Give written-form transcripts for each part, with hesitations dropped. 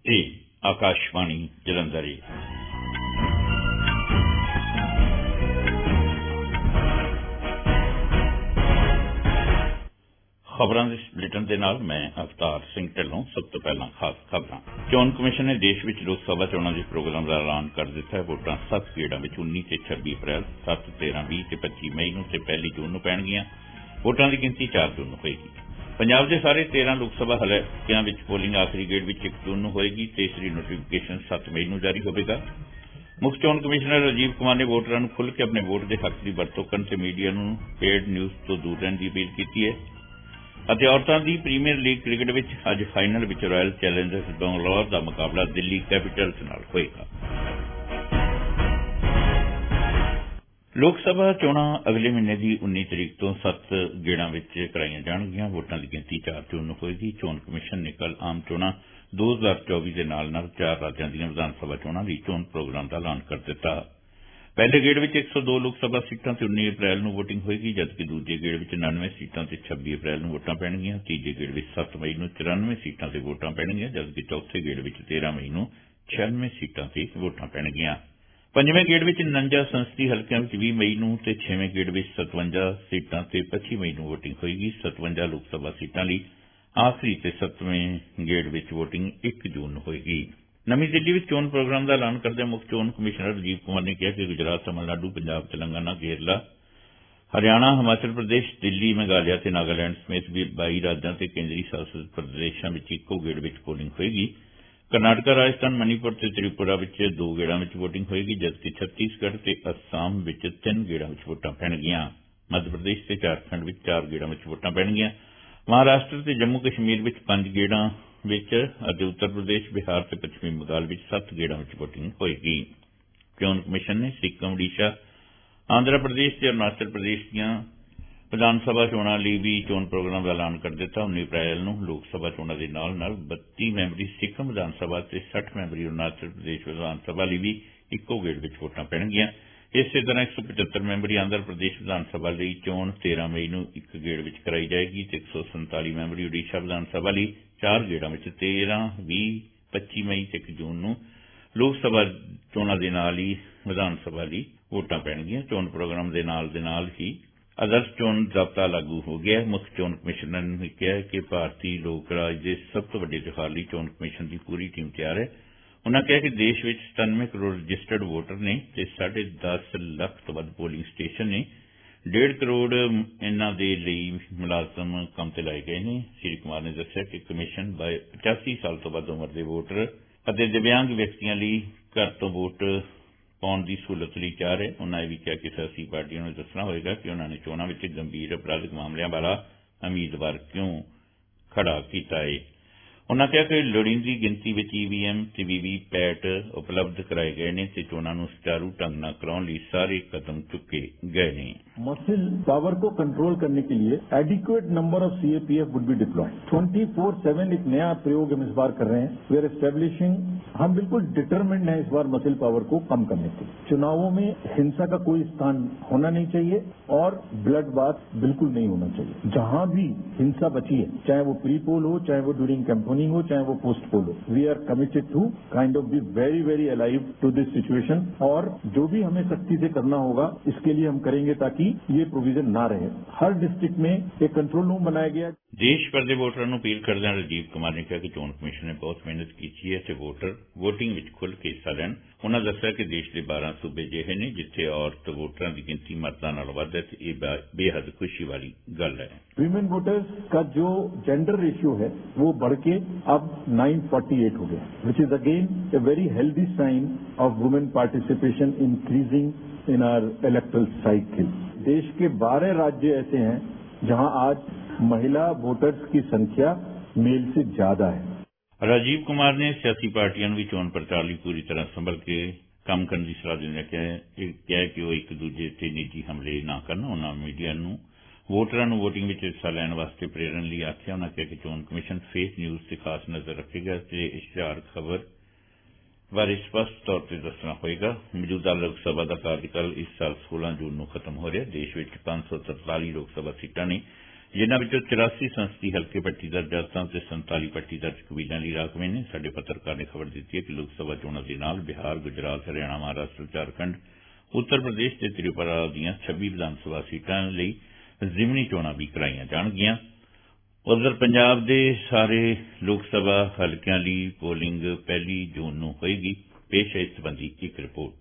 ਇਹ ਆਕਾਸ਼ਵਾਣੀ ਜਲੰਧਰ ਹੈ। ਖਬਰਾਂ ਦੇ ਬੁਲੇਟਿਨ ਦੇ ਨਾਲ ਮੈਂ ਅਵਤਾਰ ਸਿੰਘ ਢਿੱਲੋਂ। ਸਭ ਤੋਂ ਪਹਿਲਾਂ ਖਾਸ ਖਬਰਾਂ। ਚੋਣ ਕਮਿਸ਼ਨ ਨੇ ਦੇਸ਼ ਵਿੱਚ ਲੋਕ ਸਭਾ ਚੋਣਾਂ ਦੇ ਪ੍ਰੋਗਰਾਮ ਦਾ ਐਲਾਨ ਕਰ ਦਿੱਤਾ ਹੈ। ਵੋਟਾਂ 7 ਗੇੜਾਂ ਵਿੱਚ 19 ਤੇ 26 ਅਪ੍ਰੈਲ, 7, 13, 20 ਤੇ 25 ਮਈ ਨੂੰ ਤੇ 1 ਜੂਨ ਨੂੰ ਪੈਣਗੀਆਂ। ਵੋਟਾਂ ਦੀ ਗਿਣਤੀ 4 ਜੂਨ ਨੂੰ ਹੋਏਗੀ। ਪੰਜਾਬ ਦੇ ਸਾਰੇ 13 ਲੋਕ ਸਭਾ ਹਲਕਿਆਂ ਵਿੱਚ ਪੋਲਿੰਗ ਆਖਰੀ ਗੇੜ ਵਿੱਚ 1 ਜੂਨ ਨੂੰ ਹੋਏਗੀ। ਤੀਸਰੀ ਨੋਟੀਫਿਕੇਸ਼ਨ 7 ਮਈ ਨੂੰ ਜਾਰੀ ਹੋਵੇਗਾ। ਮੁੱਖ ਚੋਣ ਕਮਿਸ਼ਨਰ ਰਾਜੀਵ ਕੁਮਾਰ ਨੇ ਵੋਟਰਾਂ ਨੂੰ ਖੁੱਲ੍ਹ ਕੇ ਆਪਣੇ ਵੋਟ ਦੇ ਹੱਕ ਦੀ ਵਰਤੋਂ ਕਰਨ ਤੇ ਮੀਡੀਆ ਨੂੰ ਪੇਡ ਨਿਊਜ਼ ਤੋਂ ਦੂਰ ਰਹਿਣ ਦੀ ਅਪੀਲ ਕੀਤੀ ਹੈ। ਅਤੇ ਔਰਤਾਂ ਦੀ ਪ੍ਰੀਮੀਅਰ ਲੀਗ ਕ੍ਰਿਕਟ ਵਿੱਚ ਅੱਜ ਫਾਈਨਲ ਵਿੱਚ ਰਾਇਲ ਚੈਲੰਜਰਸ ਬੰਗਲੌਰ ਦਾ ਮੁਕਾਬਲਾ ਦਿੱਲੀ ਕੈਪੀਟਲਸ ਨਾਲ ਹੋਏਗਾ। ਲੋਕ ਸਭਾ ਚੋਣਾਂ ਅਗਲੇ ਮਹੀਨੇ ਦੀ 19 ਤਰੀਕ ਤੋਂ 7 ਗੇੜਾਂ ਵਿੱਚ ਕਰਾਈਆਂ ਜਾਣਗੀਆਂ। ਵੋਟਾਂ ਦੀ ਗਿਣਤੀ 4 ਜੂਨ ਨੂੰ ਹੋਏਗੀ। ਚੋਣ ਕਮਿਸ਼ਨ ਨੇ ਕੱਲ੍ਹ ਆਮ ਚੋਣਾਂ 2024 ਦੇ ਨਾਲ 4 ਰਾਜਾਂ ਦੀਆਂ ਵਿਧਾਨ ਸਭਾ ਚੋਣਾਂ ਲਈ ਚੋਣ ਪ੍ਰੋਗਰਾਮ ਦਾ ਐਲਾਨ ਕਰ ਦਿੱਤਾ। ਪਹਿਲੇ ਗੇੜ ਵਿੱਚ 102 ਲੋਕ ਸਭਾ ਸੀਟਾਂ ਤੇ 19 ਅਪ੍ਰੈਲ ਨੂੰ ਵੋਟਿੰਗ ਹੋਏਗੀ, ਜਦਕਿ ਦੂਜੇ ਗੇੜ ਵਿੱਚ 99 ਸੀਟਾਂ ਤੇ 26 ਅਪ੍ਰੈਲ ਨੂੰ ਵੋਟਾਂ ਪੈਣਗੀਆਂ। ਤੀਜੇ ਗੇੜ ਵਿੱਚ 7 ਮਈ ਨੂੰ 94 ਸੀਟਾਂ ਤੇ ਵੋਟਾਂ ਪੈਣਗੀਆਂ, ਜਦਕਿ ਚੌਥੇ ਗੇੜ ਵਿੱਚ 13 ਮਈ ਨੂੰ 96 ਸੀਟਾਂ ਤੇ ਵੋਟਾਂ ਪੈਣਗੀਆਂ। ਪੰਜਵੇਂ ਗੇੜ ਵਿੱਚ 49 ਸੰਸਦੀ ਹਲਕਿਆਂ ਵਿੱਚ 20 ਮਈ ਨੂੰ ਤੇ 6ਵੇਂ ਗੇੜ ਵਿੱਚ 57 ਸੀਟਾਂ ਤੇ 25 ਮਈ ਨੂੰ ਵੋਟਿੰਗ ਹੋਏਗੀ। 57 ਲੋਕ ਸਭਾ ਸੀਟਾਂ ਲਈ ਆਖਰੀ ਤੇ 7ਵੇਂ ਗੇੜ ਵਿੱਚ ਵੋਟਿੰਗ 1 ਜੂਨ ਨੂੰ ਹੋਏਗੀ। ਨਵੀਂ ਦਿੱਲੀ ਵਿੱਚ ਚੋਣ ਪ੍ਰੋਗਰਾਮ ਦਾ ਐਲਾਨ ਕਰਦਿਆਂ ਮੁੱਖ ਚੋਣ ਕਮਿਸ਼ਨਰ ਰਾਜੀਵ ਕੁਮਾਰ ਨੇ ਕਿਹਾ ਕਿ ਗੁਜਰਾਤ, ਤਮਿਲਨਾਡੂ, ਪੰਜਾਬ, ਤੇਲੰਗਾਨਾ, ਕੇਰਲਾ, ਹਰਿਆਣਾ, ਹਿਮਾਚਲ ਪ੍ਰਦੇਸ਼, ਦਿੱਲੀ, ਮੇਘਾਲਿਆ ਤੇ ਨਾਗਾਲੈਂਡ ਸਮੇਤ 22 ਰਾਜਾਂ ਤੇ ਕੇਂਦਰੀ ਸ਼ਾਸਤ ਪ੍ਰਦੇਸ਼ਾਂ ਵਿੱਚ ਇੱਕੋ ਗੇੜ ਵਿੱਚ ਪੋਲਿੰਗ ਹੋਏਗੀ। ਕਰਨਾਟਕਾ, ਰਾਜਸਥਾਨ, ਮਨੀਪੁਰ ਤੇ ਤ੍ਰਿਪੁਰਾ ਵਿੱਚ 2 ਗੇੜਾਂ ਵਿੱਚ ਵੋਟਿੰਗ ਹੋਏਗੀ, ਜਦਕਿ ਛੱਤੀਸਗੜ੍ਹ ਤੇ ਅਸਾਮ ਵਿੱਚ 3 ਗੇੜਾਂ ਵਿੱਚ ਵੋਟਾਂ ਪੈਣਗੀਆਂ। ਮੱਧ ਪ੍ਰਦੇਸ਼ ਤੇ ਝਾਰਖੰਡ ਵਿੱਚ 4 ਗੇੜਾਂ ਵਿੱਚ ਵੋਟਾਂ ਪੈਣਗੀਆਂ। ਮਹਾਰਾਸ਼ਟਰ ਤੇ ਜੰਮੂ ਕਸ਼ਮੀਰ ਵਿੱਚ 5 ਗੇੜਾਂ ਵਿੱਚ ਅਤੇ ਉੱਤਰ ਪ੍ਰਦੇਸ਼, ਬਿਹਾਰ ਤੇ ਪੱਛਮੀ ਬੰਗਾਲ ਵਿੱਚ 7 ਗੇੜਾਂ ਵਿੱਚ ਵੋਟਿੰਗ ਹੋਏਗੀ। ਚੋਣ ਕਮਿਸ਼ਨ ਨੇ ਸਿੱਕਮ, ਓਡੀਸ਼ਾ, ਆਂਧਰਾ ਪ੍ਰਦੇਸ਼ ਤੇ ਅਰੁਣਾਚਲ ਪ੍ਰਦੇਸ਼ ਦੀਆਂ ਵਿਧਾਨ ਸਭਾ ਚੋਣਾਂ ਲਈ ਵੀ ਚੋਣ ਪ੍ਰੋਗਰਾਮ ਦਾ ਐਲਾਨ ਕਰ ਦਿੱਤਾ। 19 ਅਪ੍ਰੈਲ ਨੂੰ ਲੋਕ ਸਭਾ ਚੋਣਾਂ ਦੇ ਨਾਲ 32 ਮੈਂਬਰੀ ਸਿੱਕਮ ਵਿਧਾਨ ਸਭਾ ਤੇ 60 ਮੈਂਬਰੀ ਅਰੁਣਾਚਲ ਪ੍ਰਦੇਸ਼ ਵਿਧਾਨ ਸਭਾ ਲਈ ਵੀ ਇੱਕੋ ਗੇੜ ਵਿੱਚ ਵੋਟਾਂ ਪੈਣਗੀਆਂ। ਇਸੇ ਤਰ੍ਹਾਂ 175 ਮੈਂਬਰੀ ਆਂਧਰਾ ਪ੍ਰਦੇਸ਼ ਵਿਧਾਨ ਸਭਾ ਲਈ ਚੋਣ 13 ਮਈ ਨੂੰ ਇੱਕ ਗੇੜ ਵਿੱਚ ਕਰਾਈ ਜਾਏਗੀ ਤੇ 147 ਮੈਂਬਰੀ ਓਡੀਸ਼ਾ ਵਿਧਾਨ ਸਭਾ ਲਈ 4 ਗੇੜਾਂ ਵਿੱਚ 13, 20, 25 ਮਈ ਤੇ 1 ਜੂਨ ਨੂੰ ਲੋਕ ਸਭਾ ਚੋਣਾਂ ਦੇ ਨਾਲ ਹੀ ਵਿਧਾਨ ਸਭਾ ਲਈ ਵੋਟਾਂ ਪੈਣਗੀਆਂ। ਚੋਣ ਪ੍ਰੋਗਰਾਮ ਦੇ ਨਾਲ ਹੀ ਆਦਰਸ਼ ਚੋਣ ਜ਼ਾਬਤਾ ਲਾਗੂ ਹੋ ਗਿਆ। ਮੁੱਖ ਚੋਣ ਕਮਿਸ਼ਨਰ ਨੇ ਕਿਹਾ ਕਿ ਭਾਰਤੀ ਲੋਕ ਰਾਜ ਦੇ ਸਭ ਤੋਂ ਵੱਡੇ ਤਿਉਹਾਰ ਲਈ ਚੋਣ ਕਮਿਸ਼ਨ ਦੀ ਪੂਰੀ ਟੀਮ ਤਿਆਰ ਹੈ। ਉਨ੍ਹਾਂ ਕਿਹਾ ਕਿ ਦੇਸ਼ ਵਿੱਚ 97 ਕਰੋੜ ਰਜਿਸਟਰਡ ਵੋਟਰ ਨੇ ਤੇ 10.5 ਲੱਖ ਤੋਂ ਵੱਧ ਪੋਲਿੰਗ ਸਟੇਸ਼ਨ ਨੇ। 1.5 ਕਰੋੜ ਇਨ੍ਹਾਂ ਦੇ ਲਈ ਮੁਲਾਜ਼ਮ ਕੰਮ ਤੇ ਲਾਏ ਗਏ ਨੇ। ਸ੍ਰੀ ਕੁਮਾਰ ਨੇ ਦੱਸਿਆ ਕਿ ਕਮਿਸ਼ਨ 85 ਸਾਲ ਤੋਂ ਵੱਧ ਉਮਰ ਦੇ ਵੋਟਰ ਅਤੇ ਦਿਵਿਆਂਗ ਵਿਅਕਤੀਆਂ ਲਈ ਘਰ ਤੋਂ ਵੋਟ ਪਾਉਣ ਦੀ ਸਹੂਲਤ ਲਈ ਤਿਆਰ ਹੈ। ਉਨ੍ਹਾਂ ਇਹ ਵੀ ਕਿਹਾ ਕਿ ਸਿਆਸੀ ਪਾਰਟੀਆਂ ਨੂੰ ਦੱਸਣਾ ਹੋਵੇਗਾ ਕਿ ਉਨ੍ਹਾਂ ਨੇ ਚੋਣਾਂ ਵਿੱਚ ਗੰਭੀਰ ਅਪਰਾਧਿਕ ਮਾਮਲਿਆਂ ਵਾਲਾ ਉਮੀਦਵਾਰ ਕਿਉਂ ਖੜਾ ਕੀਤਾ ਹੈ। ਉਨ੍ਹਾਂ ਕਿਹਾ ਕਿ ਲੋੜੀਂਦੀ ਗਿਣਤੀ ਵਿੱਚ ਈਵੀਐਮ ਤੇ ਵੀਵੀਪੈਟ ਉਪਲਬਧ ਕਰਾਏ ਗਏ ਨੇ ਤੇ ਚੋਣਾਂ ਨੂੰ ਸੁਚਾਰੂ ਢੰਗ ਨਾਲ ਕਰਾਉਣ ਲਈ ਸਾਰੇ ਕਦਮ ਚੁੱਕੇ ਗਏ ਨੇ। मसिल पावर को कंट्रोल करने के लिए adequate number of CAPF would be deployed. 24/7 एक नया प्रयोग हम इस बार कर रहे हैं। वी आर एस्टेब्लिशिंग, हम बिल्कुल डिटरमिन्ड हैं इस बार मसिल पावर को कम करने के लिए। चुनावों में हिंसा का कोई स्थान होना नहीं चाहिए और ब्लडबाथ बिल्कुल नहीं होना चाहिए। जहां भी हिंसा बची है, चाहे वो प्री पोल हो, चाहे वो ड्यूरिंग कैंपेनिंग हो, चाहे वो पोस्ट पोल हो, we are committed to kind of be very very alive to this situation और जो भी हमें सख्ती से करना होगा इसके लिए हम करेंगे ताकि ये प्रोविजन ना रहे। हर डिस्ट्रिक्ट में एक कंट्रोल रूम बनाया गया। ਦੇਸ਼ ਭਰ ਦੇ ਵੋਟਰਾਂ ਨੂੰ ਅਪੀਲ ਕਰਦਿਆਂ ਰਾਜੀਵ ਕੁਮਾਰ ਨੇ ਕਿਹਾ ਕਿ ਚੋਣ ਕਮਿਸ਼ਨ ਨੇ ਬਹੁਤ ਮਿਹਨਤ ਕੀਤੀ ਹੈ ਤੇ ਵੋਟਰ ਵੋਟਿੰਗ ਵਿੱਚ ਖੁੱਲ੍ਹ ਕੇ ਹਿੱਸਾ ਲੈਣ। ਉਨ੍ਹਾਂ ਦੱਸਿਆ ਕਿ ਦੇਸ਼ ਦੇ 12 ਸੂਬੇ ਜਿਹੇ ਨੇ ਜਿੱਥੇ ਔਰਤ ਵੋਟਰਾਂ ਦੀ ਗਿਣਤੀ ਮਰਦਾਂ ਨਾਲ ਵੱਧ ਹੈ ਤੇ ਇਹ ਬੇਹੱਦ ਖੁਸ਼ੀ ਵਾਲੀ ਗੱਲ ਹੈ। वीमेन वोटर्स का जो जेंडर रेशियो है वो बढ़ के अब 948 हो गया, which is again a very healthy sign of women participation increasing in our electoral cycle. देश के 12 राज्य ऐसे हैं जहां आज महिला वोटर्स की संख्या मेल से ज्यादा है। ਰਾਜੀਵ ਕੁਮਾਰ ਨੇ ਸਿਆਸੀ ਪਾਰਟੀਆਂ ਨੂੰ ਵੀ ਚੋਣ ਪ੍ਰਚਾਰ ਲਈ ਪੂਰੀ ਤਰ੍ਹਾਂ ਸੰਭਲ ਕੇ ਕੰਮ ਕਰਨ ਦੀ ਸਲਾਹ ਦਿੰਦਿਆਂ ਕਿਹਾ ਕਿ ਉਹ ਇੱਕ ਦੂਜੇ ਤੇ ਨਿੱਜੀ ਹਮਲੇ ਨਾ ਕਰਨ। ਉਨ੍ਹਾਂ ਮੀਡੀਆ ਨੂੰ ਵੋਟਰਾਂ ਨੂੰ ਵੋਟਿੰਗ ਵਿੱਚ ਹਿੱਸਾ ਲੈਣ ਵਾਸਤੇ ਪ੍ਰੇਰਨ ਲਈ ਆਖਿਆ। ਉਨ੍ਹਾਂ ਕਿਹਾ ਕਿ ਚੋਣ ਕਮਿਸ਼ਨ ਫੇਕ ਨਿਊਜ਼ ਤੇ ਖਾਸ ਨਜ਼ਰ ਰੱਖੇਗਾ ਤੇ ਇਸ਼ਤਿਹਾਰ ਖਬਰ ਬਾਰੇ ਸਪਸ਼ਟ ਤੌਰ ਤੇ ਦੱਸਣਾ ਹੋਏਗਾ। ਮੌਜੂਦਾ ਲੋਕ ਸਭਾ ਦਾ ਕਾਰਜਕਾਲ ਇਸ ਸਾਲ 16 ਜੂਨ ਨੂੰ ਖਤਮ ਹੋ ਰਿਹਾ। ਦੇਸ਼ ਵਿੱਚ 543 ਲੋਕ ਸਭਾ ਸੀਟਾਂ ਨੇ ਜਿਨ੍ਹਾਂ ਵਿੱਚੋਂ 84 ਸੰਸਦੀ ਹਲਕੇ ਪੱਟੀਦਾਰ ਜੱਜਾਂ ਤੇ 47 ਪੱਟੀਦਾਰ ਕਬੀਲਿਆਂ ਲਈ ਰਾਖਵੇਂ ਨੇ। ਸਾਡੇ ਪੱਤਰਕਾਰ ਨੇ ਖਬਰ ਦਿੱਤੀ ਹੈ ਕਿ ਲੋਕ ਸਭਾ ਚੋਣਾਂ ਦੇ ਨਾਲ ਬਿਹਾਰ, ਗੁਜਰਾਤ, ਹਰਿਆਣਾ, ਮਹਾਰਾਸ਼ਟਰ, ਝਾਰਖੰਡ, ਉੱਤਰ ਪ੍ਰਦੇਸ਼ ਤੇ ਤ੍ਰਿਪੁਰਾ ਦੀਆਂ 26 ਵਿਧਾਨ ਸਭਾ ਸੀਟਾਂ ਲਈ ਜ਼ਿਮਨੀ ਚੋਣਾਂ ਵੀ ਕਰਾਈਆਂ ਜਾਣਗੀਆਂ। ਉਧਰ ਪੰਜਾਬ ਦੇ ਸਾਰੇ ਲੋਕ ਸਭਾ ਹਲਕਿਆਂ ਲਈ ਪੋਲਿੰਗ 1 ਜੂਨ ਨੂੰ ਹੋਏਗੀ। ਪੇਸ਼ ਹੈ ਇਸ ਸੰਬੰਧੀ ਇੱਕ ਰਿਪੋਰਟ।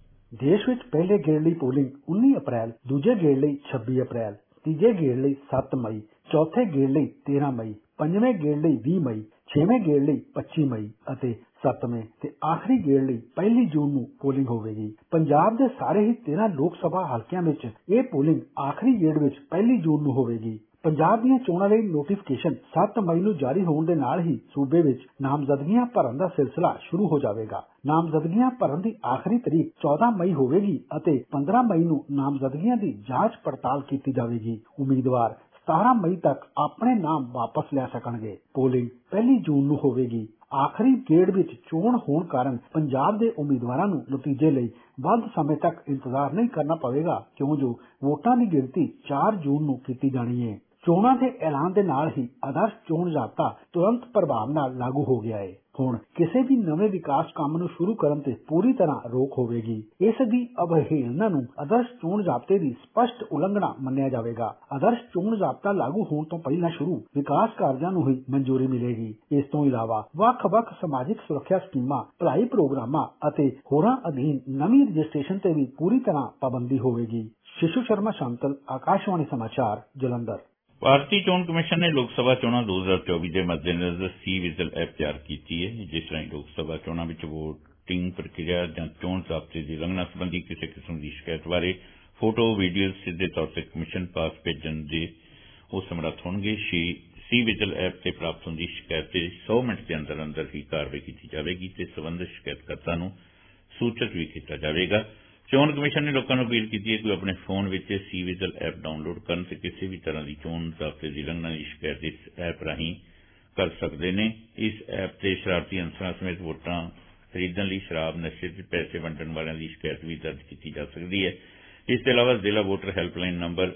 ਦੇਸ਼ ਵਿੱਚ ਪਹਿਲੇ ਗੇੜ ਲਈ ਪੋਲਿੰਗ 19 ਅਪ੍ਰੈਲ, ਦੂਜੇ ਗੇੜ ਲਈ 26 ਅਪ੍ਰੈਲ, ਤੀਜੇ ਗੇੜ ਲਈ 7 ਮਈ, ਚੌਥੇ ਗੇੜ ਲਈ 13 ਮਈ, ਪੰਜਵੇਂ ਗੇੜ ਲਈ 20 ਮਈ, ਛੇਵੇਂ ਗੇੜ ਲਈ 25 ਮਈ ਅਤੇ 7ਵੇਂ ਤੇ ਆਖਰੀ ਗੇੜ ਲਈ 1 ਜੂਨ ਨੂੰ ਪੋਲਿੰਗ ਹੋਵੇਗੀ। ਪੰਜਾਬ ਦੇ ਸਾਰੇ ਹੀ 13 ਲੋਕ ਸਭਾ ਹਲਕਿਆਂ ਵਿੱਚ ਇਹ ਪੋਲਿੰਗ ਆਖਰੀ ਗੇੜ ਵਿੱਚ 1 ਜੂਨ ਨੂੰ ਹੋਵੇਗੀ। ਪੰਜਾਬ ਦੀਆਂ ਚੋਣਾਂ ਲਈ ਨੋਟੀਫਿਕੇਸ਼ਨ 7 ਮਈ ਨੂੰ ਜਾਰੀ ਹੋਣ ਦੇ ਨਾਲ ਹੀ ਸੂਬੇ ਵਿੱਚ ਨਾਮਜ਼ਦਗੀਆਂ ਭਰਨ ਦਾ ਸਿਲਸਿਲਾ ਸ਼ੁਰੂ ਹੋ ਜਾਵੇਗਾ। ਨਾਮਜ਼ਦਗੀਆਂ ਭਰਨ ਦੀ ਆਖਰੀ ਤਰੀਕ 14 ਮਈ ਹੋਵੇਗੀ ਅਤੇ 15 ਮਈ ਨੂੰ ਨਾਮਜ਼ਦਗੀਆਂ ਦੀ ਜਾਂਚ ਪੜਤਾਲ ਕੀਤੀ ਜਾਵੇਗੀ। ਉਮੀਦਵਾਰ 17 ਮਈ ਤੱਕ ਆਪਣੇ ਨਾਮ ਵਾਪਸ ਲੈ ਸਕਣਗੇ। ਪੋਲਿੰਗ 1 ਜੂਨ ਨੂੰ ਹੋਵੇਗੀ। ਆਖਰੀ ਗੇੜ ਵਿੱਚ ਚੋਣ ਹੋਣ ਕਾਰਨ ਪੰਜਾਬ ਦੇ ਉਮੀਦਵਾਰਾਂ ਨੂੰ ਨਤੀਜੇ ਲਈ ਵੱਧ ਸਮੇਂ ਤੱਕ ਇੰਤਜ਼ਾਰ ਨਹੀਂ ਕਰਨਾ ਪਵੇਗਾ, ਕਿਉਂ ਜੋ ਵੋਟਾਂ ਦੀ ਗਿਣਤੀ 4 ਜੂਨ ਨੂੰ ਕੀਤੀ ਜਾਣੀ ਹੈ। ਚੋਣਾਂ ਦੇ ਐਲਾਨ ਦੇ ਨਾਲ ਹੀ ਆਦਰਸ਼ ਚੋਣ ਜ਼ਾਬਤਾ ਤੁਰੰਤ ਪ੍ਰਭਾਵ ਨਾਲ ਲਾਗੂ ਹੋ ਗਿਆ ਹੈ। ਹੁਣ ਕਿਸੇ ਵੀ ਨਵੇਂ ਵਿਕਾਸ ਕੰਮ ਨੂੰ ਸ਼ੁਰੂ ਕਰਨ ਤੇ ਪੂਰੀ ਤਰ੍ਹਾਂ ਰੋਕ ਹੋਵੇਗੀ। ਇਸ ਦੀ ਅਵਹੇਲਨਾ ਨੂੰ ਆਦਰਸ਼ ਚੋਣ ਜ਼ਾਬਤੇ ਦੀ ਸਪਸ਼ਟ ਉਲੰਘਣਾ ਮੰਨਿਆ ਜਾਵੇਗਾ। ਆਦਰਸ਼ ਚੋਣ ਜ਼ਾਬਤਾ ਲਾਗੂ ਹੋਣ ਤੋਂ ਪਹਿਲਾਂ ਸ਼ੁਰੂ ਵਿਕਾਸ ਕਾਰਜਾਂ ਨੂੰ ਹੀ ਮਨਜ਼ੂਰੀ ਮਿਲੇਗੀ। ਇਸ ਤੋਂ ਇਲਾਵਾ ਵੱਖ-ਵੱਖ ਸਮਾਜਿਕ ਸੁਰੱਖਿਆ ਸਕੀਮਾਂ, ਭਲਾਈ ਪ੍ਰੋਗਰਾਮਾਂ ਅਤੇ ਹੋਰਾਂ ਅਧੀਨ ਨਵੀਂ ਰਜਿਸਟ੍ਰੇਸ਼ਨ ਤੇ ਵੀ ਪੂਰੀ ਤਰ੍ਹਾਂ ਪਾਬੰਦੀ ਹੋਵੇਗੀ। ਸ਼ਿਸ਼ੂ ਸ਼ਰਮਾ ਸ਼ਾਂਤਲ, ਆਕਾਸ਼ਵਾਣੀ ਸਮਾਚਾਰ, ਜਲੰਧਰ। ਭਾਰਤੀ ਚੋਣ ਕਮਿਸ਼ਨ ਨੇ ਲੋਕ ਸਭਾ ਚੋਣਾਂ 2024 ਦੇ ਮੱਦੇਨਜ਼ਰ ਸੀ-ਵਿਜਲ ਐਪ ਤਿਆਰ ਕੀਤੀ ਹੈ, ਜਿਸ ਰਾਹੀਂ ਲੋਕ ਸਭਾ ਚੋਣਾਂ ਵਿੱਚ ਵੋਟਿੰਗ ਪ੍ਰਕਿਰਿਆ ਜਾਂ ਚੋਣ ਜ਼ਾਬਤੇ ਦੀ ਉਲੰਘਣਾ ਸੰਬੰਧੀ ਕਿਸੇ ਕਿਸਮ ਦੀ ਸ਼ਿਕਾਇਤ ਬਾਰੇ ਫੋਟੋ, ਵੀਡੀਓ ਸਿੱਧੇ ਤੌਰ ਤੇ ਕਮਿਸ਼ਨ ਪਾਸ ਭੇਜਣ ਦੇ ਉਹ ਸਮਰੱਥ ਹੋਣਗੇ। ਸੀ-ਵਿਜਲ ਐਪ ਤੇ ਪ੍ਰਾਪਤ ਹੁੰਦੀ ਸ਼ਿਕਾਇਤ ਤੇ 100 ਮਿੰਟ ਦੇ ਅੰਦਰ ਅੰਦਰ ਹੀ ਕਾਰਵਾਈ ਕੀਤੀ ਜਾਵੇਗੀ ਤੇ ਸਬੰਧਤ ਸ਼ਿਕਾਇਤਕਰਤਾ ਨੂੰ ਸੂਚਿਤ ਵੀ ਕੀਤਾ ਜਾਵੇਗਾ। ਚੋਣ ਕਮਿਸ਼ਨ ਨੇ ਲੋਕਾਂ ਨੂੰ ਅਪੀਲ ਕੀਤੀ ਹੈ ਕਿ ਉਹ ਆਪਣੇ ਫੋਨ ਵਿੱਚ ਸੀ-ਵਿਜਲ ਐਪ ਡਾਊਨਲੋਡ ਕਰਨ ਤੇ ਕਿਸੇ ਵੀ ਤਰ੍ਹਾਂ ਦੀ ਚੋਣ ਜ਼ਾਬਤੇ ਦੀ ਉਲੰਘਣਾ ਦੀ ਸ਼ਿਕਾਇਤ ਇਸ ਐਪ ਰਾਹੀਂ ਕਰ ਸਕਦੇ ਨੇ। ਇਸ ਐਪ ਤੇ ਸ਼ਰਾਰਤੀ ਅਨਸਰਾਂ ਸਮੇਤ ਵੋਟਾਂ ਖਰੀਦਣ ਲਈ ਸ਼ਰਾਬ, ਨਸ਼ੇ ਤੇ ਪੈਸੇ ਵੰਡਣ ਵਾਲਿਆਂ ਦੀ ਸ਼ਿਕਾਇਤ ਵੀ ਦਰਜ ਕੀਤੀ ਜਾ ਸਕਦੀ ਹੈ। ਇਸ ਤੋਂ ਇਲਾਵਾ ਜ਼ਿਲ੍ਹਾ ਵੋਟਰ ਹੈਲਪਲਾਈਨ ਨੰਬਰ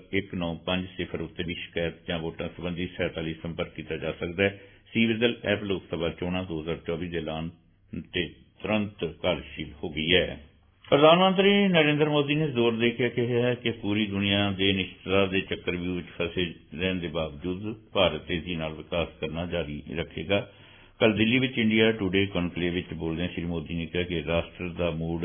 1950 ਉੱਤੇ ਵੀ ਸ਼ਿਕਾਇਤ ਜਾਂ ਵੋਟਾਂ ਸੰਬੰਧੀ ਸਹਾਇਤਾ ਲਈ ਸੰਪਰਕ ਕੀਤਾ ਜਾ ਸਕਦਾ ਹੈ। ਸੀ-ਵਿਜਲ ਐਪ ਲੋਕ ਸਭਾ ਚੋਣਾਂ 2024 ਦੇ ਐਲਾਨ ਤੇ ਤੁਰੰਤ ਕਾਰਜਸ਼ੀਲ ਹੋ ਗਈ ਹੈ। ਪ੍ਰਧਾਨ ਮੰਤਰੀ ਨਰਿੰਦਰ ਮੋਦੀ ਨੇ ਜ਼ੋਰ ਦੇ ਕੇ ਕਿਹਾ ਹੈ ਕਿ ਪੂਰੀ ਦੁਨੀਆ ਦੇ ਅਨਿਸ਼ਚਿਤਤਾ ਦੇ ਚੱਕਰਵਿਊਹ ਵਿੱਚ ਫਸੇ ਰਹਿਣ ਦੇ ਬਾਵਜੂਦ ਭਾਰਤ ਤੇਜ਼ੀ ਨਾਲ ਵਿਕਾਸ ਕਰਨਾ ਜਾਰੀ ਰੱਖੇਗਾ। ਕੱਲ੍ਹ ਦਿੱਲੀ ਵਿੱਚ ਇੰਡੀਆ ਟੂਡੇ ਕਨਕਲੇਵ ਵਿੱਚ ਬੋਲਦਿਆਂ ਸ੍ਰੀ ਮੋਦੀ ਨੇ ਕਿਹਾ ਕਿ ਰਾਸ਼ਟਰ ਦਾ ਮੂਡ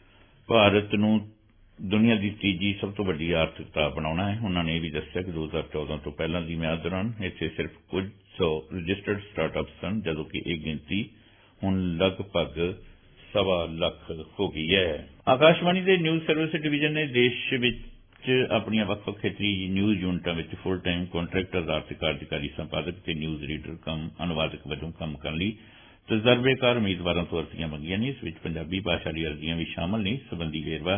ਭਾਰਤ ਨੂੰ ਦੁਨੀਆ ਦੀ ਤੀਜੀ ਸਭ ਤੋਂ ਵੱਡੀ ਆਰਥਿਕਤਾ ਬਣਾਉਣਾ ਹੈ। ਉਹਨਾਂ ਨੇ ਇਹ ਵੀ ਦੱਸਿਆ ਕਿ 2014 ਤੋਂ ਪਹਿਲਾਂ ਦੀ ਮਿਆਦ ਦੌਰਾਨ ਇੱਥੇ ਸਿਰਫ ਕੁਝ 100 ਰਜਿਸਟਰਡ ਸਟਾਰਟਅਪਸ ਸਨ, ਜਦੋਂ ਕਿ ਇਹ ਗਿਣਤੀ ਹੁਣ ਲਗਭਗ 1.25 ਲੱਖ ਹੋ ਗਈ ਹੈ। ਆਕਾਸ਼ਵਾਣੀ ਦੇ ਨਿਊਜ਼ ਸਰਵਿਸ ਡਿਵੀਜ਼ਨ ਨੇ ਦੇਸ਼ ਵਿੱਚ ਆਪਣੀਆਂ ਵੱਖ-ਵੱਖ ਖੇਤਰੀ ਨਿਊਜ਼ ਯੂਨਿਟਾਂ ਵਿੱਚ ਫੁੱਲ ਟਾਈਮ ਕੰਟਰੈਕਟਰ ਆਰਥਿਕ ਕਾਰਜਕਾਰੀ ਸੰਪਾਦਕ ਤੇ ਨਿਊਜ਼ ਰੀਡਰ ਕਮ ਅਨੁਵਾਦਕ ਵਜੋਂ ਕੰਮ ਕਰਨ ਲਈ ਤਜਰਬੇਕਾਰ ਉਮੀਦਵਾਰਾਂ ਤੋਂ ਅਰਜ਼ੀਆਂ ਮੰਗੀਆਂ ਨੇ। ਇਸ ਵਿੱਚ ਪੰਜਾਬੀ ਭਾਸ਼ਾ ਦੀ ਅਰਜ਼ੀਆਂ ਵੀ ਸ਼ਾਮਲ ਨੇ। ਇਸ ਸੰਬੰਧੀ ਵੇਰਵਾ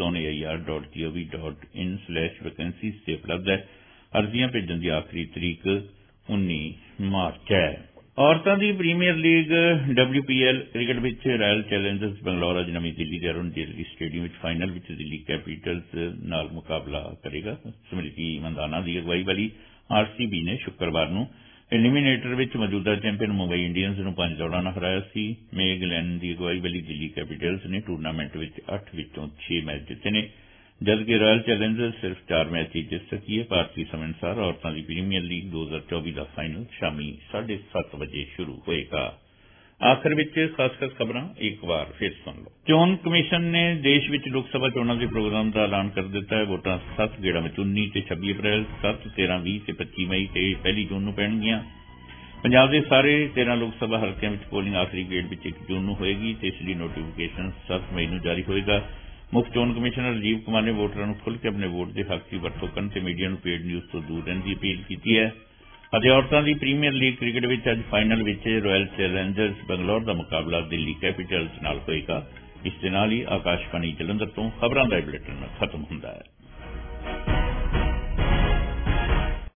news.air.gov.in/vacancies ਤੇ ਉਪਲਬਧ ਹੈ। ਅਰਜ਼ੀਆਂ ਭੇਜਣ ਦੀ ਆਖਰੀ ਤਰੀਕ 19 ਮਾਰਚ ਹੈ। ਔਰਤਾਂ ਦੀ ਪ੍ਰੀਮੀਅਰ ਲੀਗ WPL ਕ੍ਰਿਕਟ ਵਿੱਚ ਰਾਇਲ ਚੈਲੰਜਰਸ ਬੰਗਲੌਰ ਅੱਜ ਨਵੀਂ ਦਿੱਲੀ ਦੇ ਅਰੁਣ ਜੇਤਲੀ ਸਟੇਡੀਅਮ ਵਿੱਚ ਫਾਈਨਲ ਵਿੱਚ ਦਿੱਲੀ ਕੈਪੀਟਲਸ ਨਾਲ ਮੁਕਾਬਲਾ ਕਰੇਗਾ। ਸਮ੍ਰਿਤੀ ਮੰਦਾਨਾ ਦੀ ਅਗਵਾਈ ਵਾਲੀ RCB ਨੇ ਸ਼ੁੱਕਰਵਾਰ ਨੂੰ ਐਲੀਮੀਨੇਟਰ ਵਿੱਚ ਮੌਜੂਦਾ ਚੈਂਪੀਅਨ ਮੁੰਬਈ ਇੰਡੀਅਨਸ ਨੂੰ 5 ਦੌੜਾਂ ਨਾਲ ਹਰਾਇਆ ਸੀ। ਮੇਗ ਲੈਨ ਦੀ ਅਗਵਾਈ ਵਾਲੀ ਦਿੱਲੀ ਕੈਪੀਟਲਸ ਨੇ ਟੂਰਨਾਮੈਂਟ ਵਿੱਚ 8 ਵਿੱਚੋਂ 6 ਮੈਚ ਜਿੱਤੇ ਨੇ, ਜਦਕਿ ਰਾਇਲ ਚੈਲੰਜਰਸ ਸਿਰਫ 4 ਮੈਚ ਹੀ ਜਿੱਤ ਸਕੀ ਹੈ। ਭਾਰਤੀ ਸਮੇਂ ਅਨੁਸਾਰ ਔਰਤਾਂ ਦੀ ਪ੍ਰੀਮੀਅਰ ਲੀਗ 2024 ਦਾ ਫਾਈਨਲ ਸ਼ਾਮੀ 7:30 ਵਜੇ ਸ਼ੁਰੂ ਹੋਏਗਾ। ਆਖਰ ਵਿੱਚ ਖਾਸ ਖਬਰਾਂ ਇੱਕ ਵਾਰ ਫਿਰ ਸੁਣ ਲਓ। ਚੋਣ ਕਮਿਸ਼ਨ ਨੇ ਦੇਸ਼ ਵਿੱਚ ਲੋਕ ਸਭਾ ਚੋਣਾਂ ਦੇ ਪ੍ਰੋਗਰਾਮ ਦਾ ਐਲਾਨ ਕਰ ਦਿੱਤਾ ਹੈ। ਵੋਟਾਂ 7 ਗੇੜਾਂ ਵਿੱਚ 19 ਤੇ 26 ਅਪ੍ਰੈਲ, 7, 13, 20 ਤੇ 25 ਮਈ ਤੇ 1 ਜੂਨ ਨੂੰ ਪੈਣਗੀਆਂ। ਪੰਜਾਬ ਦੇ ਸਾਰੇ 13 ਲੋਕ ਸਭਾ ਹਲਕਿਆਂ ਵਿੱਚ ਪੋਲਿੰਗ ਆਖਰੀ ਗੇੜ ਵਿੱਚ 1 ਜੂਨ ਨੂੰ ਹੋਏਗੀ ਤੇ ਇਸ ਲਈ ਨੋਟੀਫਿਕੇਸ਼ਨ 7 ਮਈ ਨੂੰ ਜਾਰੀ ਹੋਏਗਾ। ਮੁੱਖ ਚੋਣ ਕਮਿਸ਼ਨਰ ਰਾਜੀਵ ਕੁਮਾਰ ਨੇ ਵੋਟਰਾਂ ਨੂੰ ਖੁੱਲ੍ਹ ਕੇ ਆਪਣੇ ਵੋਟ ਦੇ ਹੱਕ ਦੀ ਵਰਤੋਂ ਕਰਨ ਤੇ ਮੀਡੀਆ ਨੂੰ ਪੇਡ ਨਿਊਜ਼ ਤੋਂ ਦੂਰ ਰਹਿਣ ਦੀ ਅਪੀਲ ਕੀਤੀ ਹੈ। ਅਤੇ ਔਰਤਾਂ ਦੀ ਪ੍ਰੀਮੀਅਰ ਲੀਗ ਕ੍ਰਿਕਟ ਵਿੱਚ ਅੱਜ ਫਾਈਨਲ ਵਿੱਚ ਰਾਇਲ ਚੈਲੰਜਰਸ ਬੰਗਲੌਰ ਦਾ ਮੁਕਾਬਲਾ ਦਿੱਲੀ ਕੈਪੀਟਲਸ ਨਾਲ ਹੋਏਗਾ। ਇਸ ਦੇ ਨਾਲ ਹੀ ਆਕਾਸ਼ਵਾਣੀ ਜਲੰਧਰ ਤੋਂ ਖਬਰਾਂ ਦਾ ਬੁਲੇਟਿਨ ਖਤਮ ਹੁੰਦਾ ਹੈ।